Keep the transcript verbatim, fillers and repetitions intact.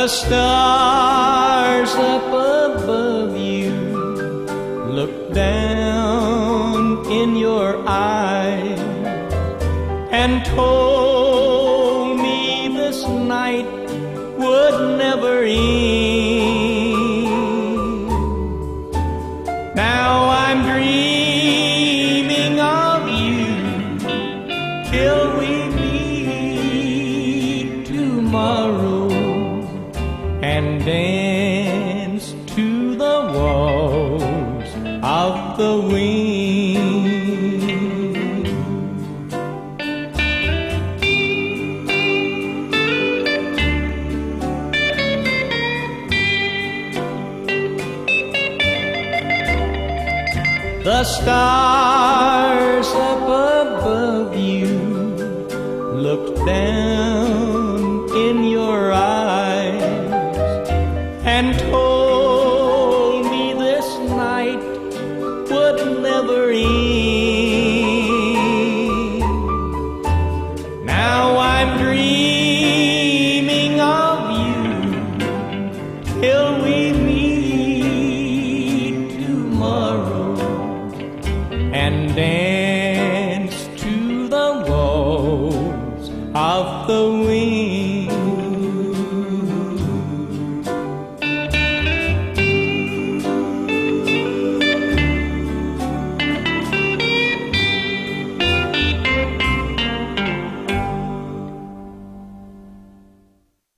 The stars up above you look down in your eyes and told me this night would never end. Now I'm dreaming of you till we meet tomorrow and dance to the waltz of the wind. The stars up above you looked down in your eyes and told me this night would never end. Now I'm dreaming of you till we meet tomorrow and dance to the waltz of the wind.